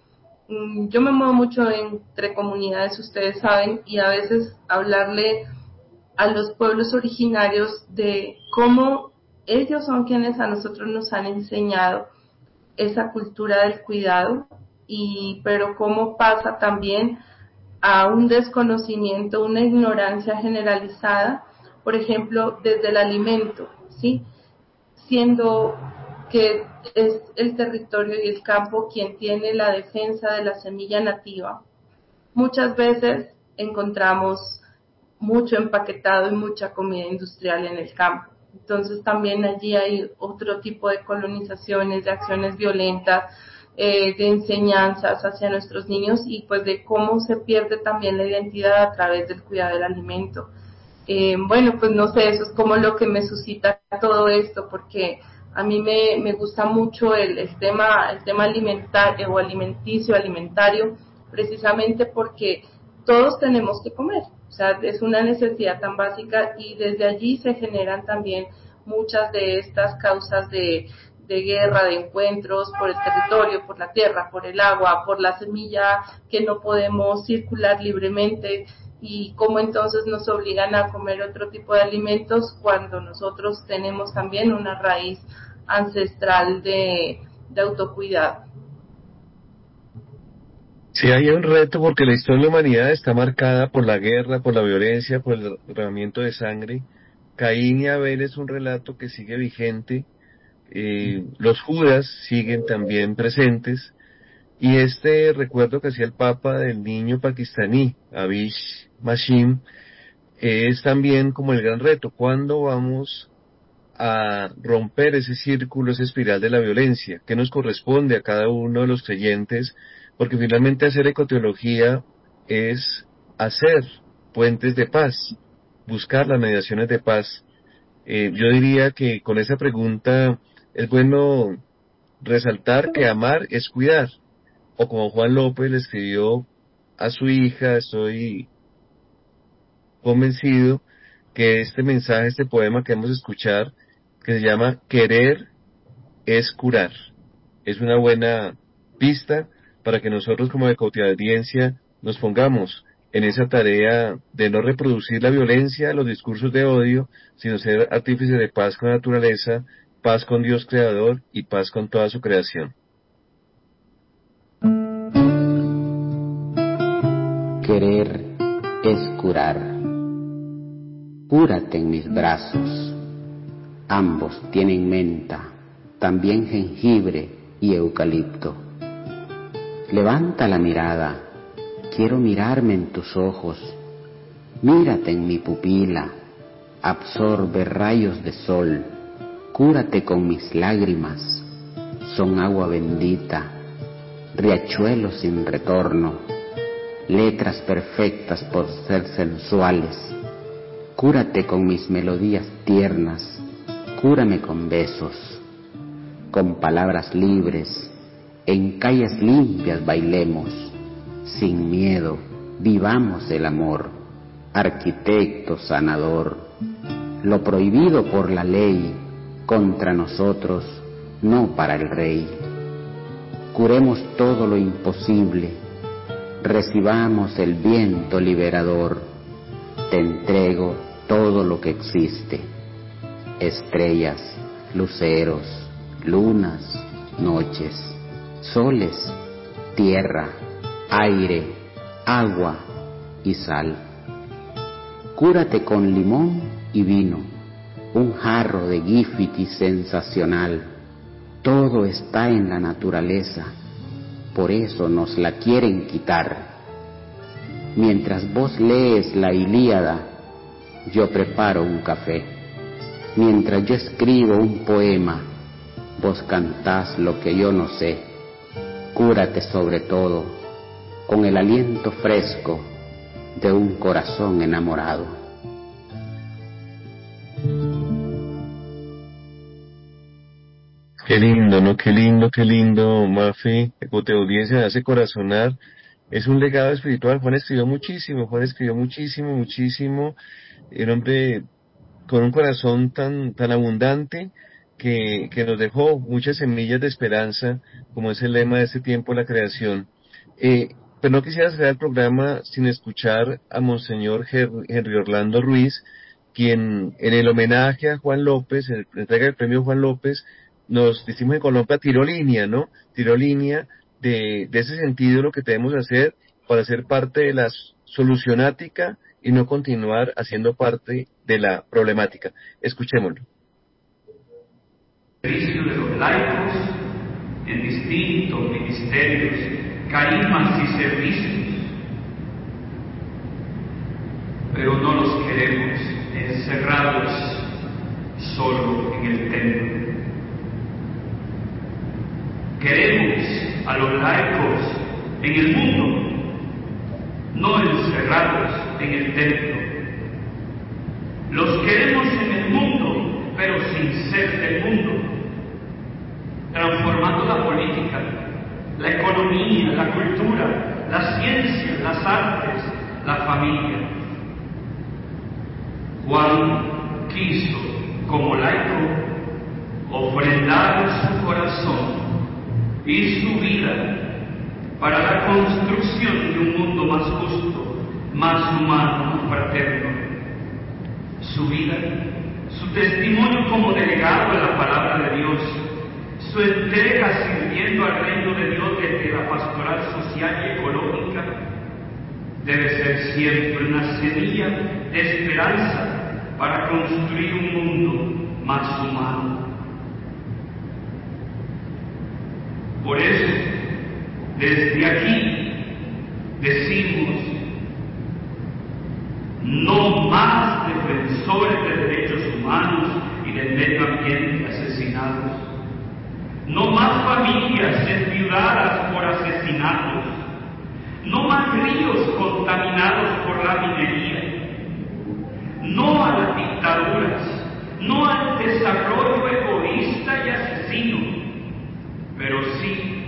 yo me muevo mucho entre comunidades, ustedes saben, y a veces hablarle a los pueblos originarios de cómo ellos son quienes a nosotros nos han enseñado esa cultura del cuidado, y pero cómo pasa también a un desconocimiento, una ignorancia generalizada, por ejemplo, desde el alimento, ¿sí? Siendo que es el territorio y el campo quien tiene la defensa de la semilla nativa. Muchas veces encontramos mucho empaquetado y mucha comida industrial en el campo. Entonces también allí hay otro tipo de colonizaciones, de acciones violentas, eh, de enseñanzas hacia nuestros niños, y pues de cómo se pierde también la identidad a través del cuidado del alimento. Eh, bueno, pues no sé, eso es como lo que me suscita todo esto, porque a mí me, me gusta mucho el, el tema el tema alimentario o alimenticio, alimentario, precisamente porque todos tenemos que comer, o sea, es una necesidad tan básica, y desde allí se generan también muchas de estas causas de, de guerra, de encuentros por el territorio, por la tierra, por el agua, por la semilla que no podemos circular libremente, y cómo entonces nos obligan a comer otro tipo de alimentos cuando nosotros tenemos también una raíz ancestral de, de autocuidado. Sí, hay un reto porque la historia de la humanidad está marcada por la guerra, por la violencia, por el derramamiento de sangre. Caín y Abel es un relato que sigue vigente. Eh, los Judas siguen también presentes. Y este recuerdo que hacía el Papa del niño pakistaní, Abish Mashim, es también como el gran reto. ¿Cuándo vamos a romper ese círculo, esa espiral de la violencia? ¿Qué nos corresponde a cada uno de los creyentes? Porque finalmente hacer ecoteología es hacer puentes de paz, buscar las mediaciones de paz. Eh, yo diría que con esa pregunta es bueno resaltar que amar es cuidar. O como Juan López le escribió a su hija, estoy convencido que este mensaje, este poema que vamos a escuchar, que se llama Querer es curar, es una buena pista para que nosotros como ecoaudiencia nos pongamos en esa tarea de no reproducir la violencia, los discursos de odio, sino ser artífices de paz con la naturaleza, paz con Dios creador y paz con toda su creación. Querer es curar. Cúrate en mis brazos. Ambos tienen menta, también jengibre y eucalipto. Levanta la mirada, quiero mirarme en tus ojos. Mírate en mi pupila, absorbe rayos de sol. Cúrate con mis lágrimas, son agua bendita, riachuelos sin retorno, letras perfectas por ser sensuales. Cúrate con mis melodías tiernas, cúrame con besos, con palabras libres, en calles limpias bailemos, sin miedo, vivamos el amor, arquitecto sanador. Lo prohibido por la ley, contra nosotros, no para el rey. Curemos todo lo imposible, recibamos el viento liberador. Te entrego todo lo que existe, estrellas, luceros, lunas, noches, soles, tierra, aire, agua y sal. Cúrate con limón y vino, un jarro de gifiti sensacional. Todo está en la naturaleza, por eso nos la quieren quitar. Mientras vos lees la Ilíada, yo preparo un café. Mientras yo escribo un poema, vos cantás lo que yo no sé. Cúrate sobre todo con el aliento fresco de un corazón enamorado. Qué lindo, ¿no? Qué lindo, qué lindo, Mafe. Ecoteaudiencia hace corazonar. Es un legado espiritual. Juan escribió muchísimo, Juan escribió muchísimo, muchísimo. El hombre con un corazón tan, tan abundante que, que nos dejó muchas semillas de esperanza, como es el lema de este tiempo, la creación. Eh, pero no quisiera cerrar el programa sin escuchar a Monseñor Henry Orlando Ruiz, quien en el homenaje a Juan López, en la entrega del premio Juan López, nos decimos en Colombia, tiró línea, ¿no? Tiró línea de, de ese sentido, lo que debemos hacer para ser parte de la solucionática y no continuar haciendo parte de la problemática. Escuchémoslo. Servicio de los laicos en distintos ministerios, carismas y servicios, pero no los queremos encerrados solo en el templo. Queremos a los laicos en el mundo, no encerrados en el templo. Los queremos en el mundo, pero sin ser del mundo, transformando la política, la economía, la cultura, la ciencia, las artes, la familia. Juan quiso, como laico, ofrendar su corazón y su vida para la construcción de un mundo más justo, más humano, más fraterno. Su vida, su testimonio como delegado de la palabra de Dios, su entrega sirviendo al reino de Dios desde la pastoral social y ecológica, debe ser siempre una semilla de esperanza para construir un mundo más humano. Por eso, desde aquí decimos: no más defensores de derechos humanos y del medio ambiente asesinados, no más familias enviudadas por asesinatos, no más ríos contaminados por la minería, no a las dictaduras, no al desarrollo egoísta y asesino, pero sí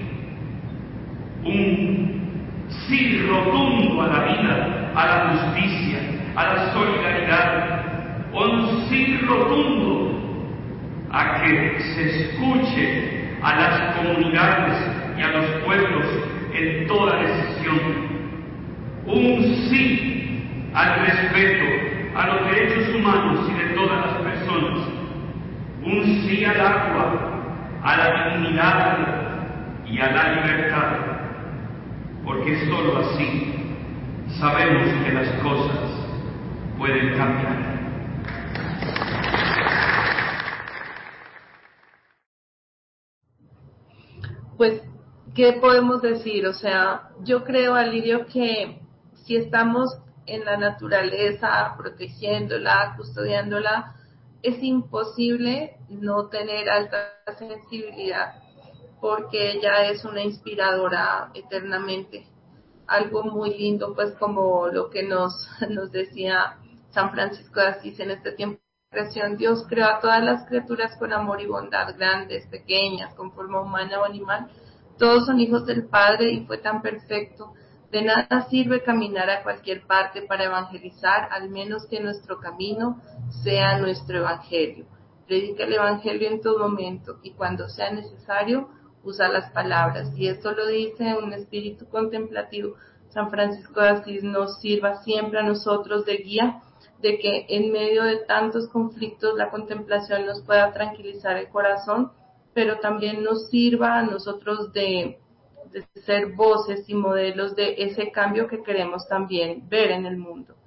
un sí rotundo a la vida, a la justicia, a la solidaridad, un sí rotundo a que se escuche a las comunidades y a los pueblos en toda decisión, un sí al respeto a los derechos humanos y de todas las personas, un sí al agua, a la dignidad y a la libertad, porque sólo así sabemos que las cosas pueden cambiar. Pues, ¿qué podemos decir? O sea, yo creo, Alirio, que si estamos en la naturaleza, protegiéndola, custodiándola, es imposible no tener alta sensibilidad, porque ella es una inspiradora eternamente. Algo muy lindo, pues, como lo que nos, nos decía San Francisco de Asís en este tiempo de creación. Dios creó a todas las criaturas con amor y bondad, grandes, pequeñas, con forma humana o animal. Todos son hijos del Padre y fue tan perfecto. De nada sirve caminar a cualquier parte para evangelizar, al menos que nuestro camino sea nuestro evangelio. Predica el evangelio en todo momento y cuando sea necesario, usa las palabras. Y esto lo dice un espíritu contemplativo. San Francisco de Asís nos sirva siempre a nosotros de guía, de que en medio de tantos conflictos la contemplación nos pueda tranquilizar el corazón, pero también nos sirva a nosotros de, de ser voces y modelos de ese cambio que queremos también ver en el mundo.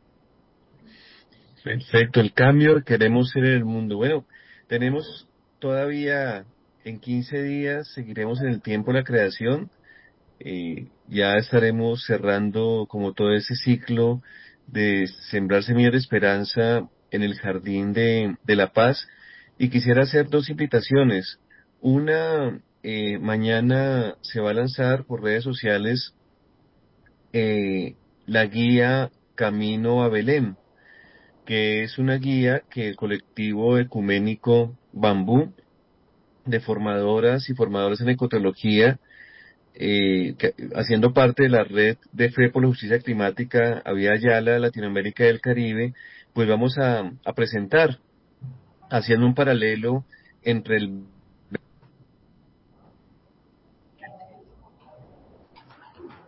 Perfecto, el cambio que queremos ser en el mundo. Bueno, tenemos todavía en quince días, seguiremos en el tiempo de la creación, eh, ya estaremos cerrando como todo ese ciclo de sembrar semillas de esperanza en el jardín de, de la paz, y quisiera hacer dos invitaciones. Una, eh, mañana se va a lanzar por redes sociales eh, la guía Camino a Belén, que es una guía que el colectivo ecuménico Bambú, de formadoras y formadores en ecoteología, eh, que, haciendo parte de la red de Fe por la Justicia Climática Avia Yala, Latinoamérica y el Caribe, pues vamos a, a presentar, haciendo un paralelo entre el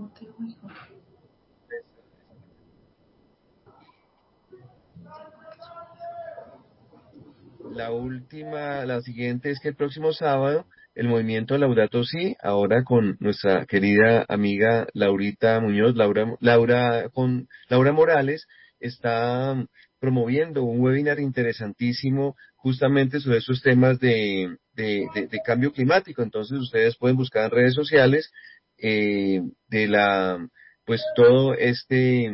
No te oigo. La última, la siguiente es que el próximo sábado el movimiento Laudato Si, ahora con nuestra querida amiga Laurita Muñoz, Laura, Laura, con Laura Morales, está promoviendo un webinar interesantísimo justamente sobre esos temas de, de, de, de cambio climático. Entonces ustedes pueden buscar en redes sociales eh, de la, pues todo este,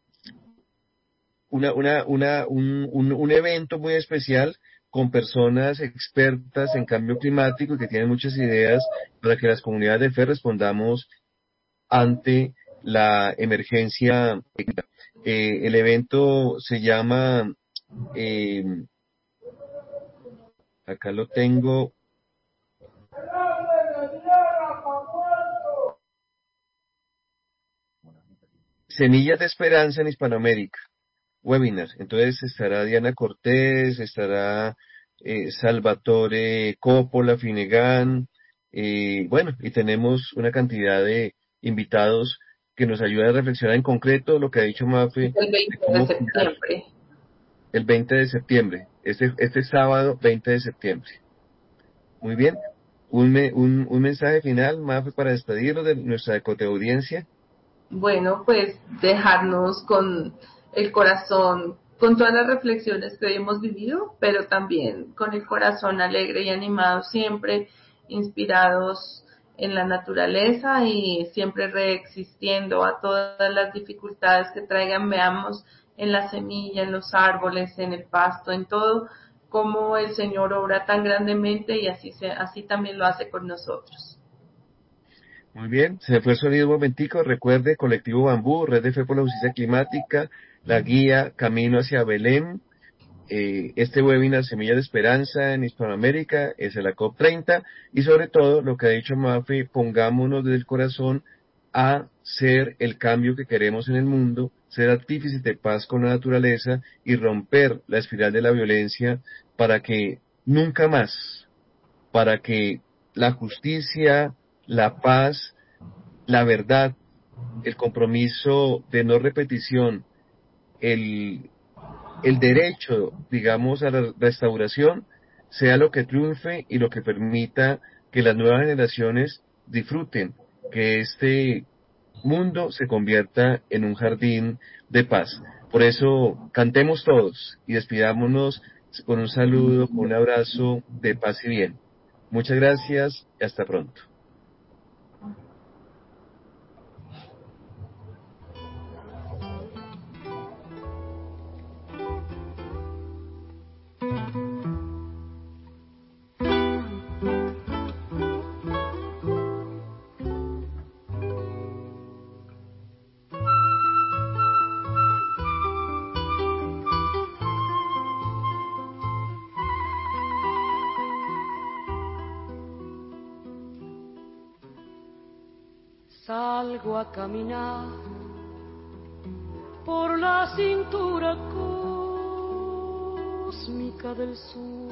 una, una, una, un, un, un evento muy especial con personas expertas en cambio climático y que tienen muchas ideas para que las comunidades de fe respondamos ante la emergencia. Eh, el evento se llama, eh, acá lo tengo, Semillas de Esperanza en Hispanoamérica, webinar. Entonces estará Diana Cortés, estará eh, Salvatore Coppola, Finnegan, eh, bueno, y tenemos una cantidad de invitados que nos ayudan a reflexionar en concreto lo que ha dicho Mafe. El veinte de septiembre. El veinte de septiembre, este, este sábado veinte de septiembre. Muy bien, un, me, un, un mensaje final, Mafe, para despedirnos de nuestra audiencia. Bueno, pues dejarnos con el corazón, con todas las reflexiones que hoy hemos vivido, pero también con el corazón alegre y animado siempre, inspirados en la naturaleza y siempre reexistiendo a todas las dificultades que traigan. Veamos en la semilla, en los árboles, en el pasto, en todo, cómo el Señor obra tan grandemente y así, se, así también lo hace con nosotros. Muy bien, se me fue el sonido un momentico. Recuerde, Colectivo Bambú, Red de Fe por la Justicia Climática, la guía Camino hacia Belén, eh, este webinar Semillas de Esperanza en Hispanoamérica, es la COP treinta, y sobre todo, lo que ha dicho Mafe, pongámonos desde el corazón a ser el cambio que queremos en el mundo, ser artífices de paz con la naturaleza y romper la espiral de la violencia para que nunca más, para que la justicia, la paz, la verdad, el compromiso de no repetición, el, el derecho, digamos, a la restauración, sea lo que triunfe y lo que permita que las nuevas generaciones disfruten, que este mundo se convierta en un jardín de paz. Por eso, cantemos todos y despidámonos con un saludo, con un abrazo de paz y bien. Muchas gracias y hasta pronto. Salgo a caminar por la cintura cósmica del sur,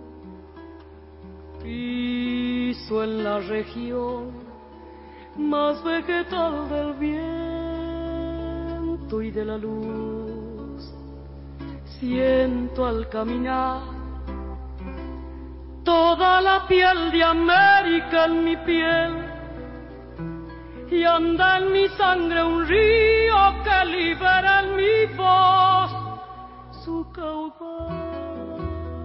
piso en la región más vegetal del viento y de la luz. Siento al caminar toda la piel de América en mi piel, y anda en mi sangre un río que libera en mi voz su caudal.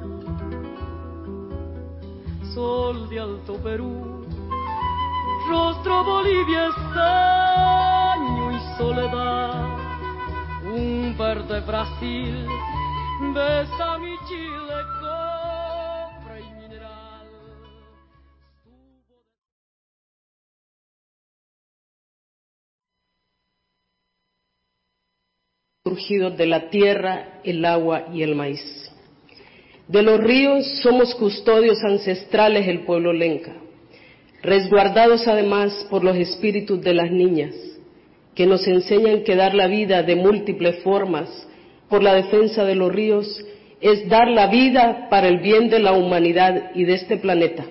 Sol de Alto Perú, rostro Bolivia, estaño y soledad, un verde Brasil besa mi Chile, cobre y mineral. Surgidos de la tierra, el agua y el maíz. De los ríos somos custodios ancestrales el pueblo lenca, resguardados además por los espíritus de las niñas, que nos enseñan que dar la vida de múltiples formas por la defensa de los ríos es dar la vida para el bien de la humanidad y de este planeta.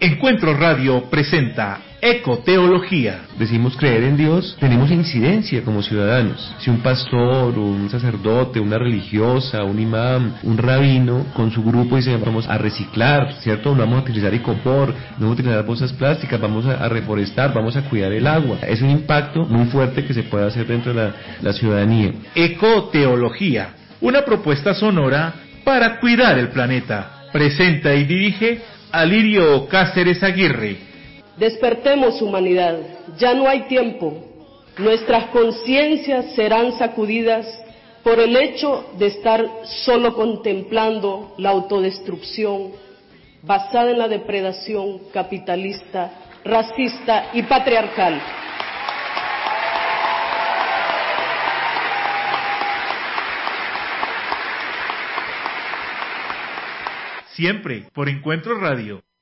Encuentro Radio presenta Ecoteología. Decimos creer en Dios, tenemos incidencia como ciudadanos. Si un pastor, un sacerdote, una religiosa, un imán, un rabino, con su grupo dice vamos a reciclar, ¿cierto? No vamos a utilizar icopor, no vamos a utilizar bolsas plásticas, vamos a, a reforestar, vamos a cuidar el agua. Es un impacto muy fuerte que se puede hacer dentro de la, la ciudadanía. Ecoteología, una propuesta sonora para cuidar el planeta. Presenta y dirige Alirio Cáceres Aguirre. Despertemos, humanidad, ya no hay tiempo. Nuestras conciencias serán sacudidas por el hecho de estar solo contemplando la autodestrucción basada en la depredación capitalista, racista y patriarcal. Siempre por Encuentro Radio.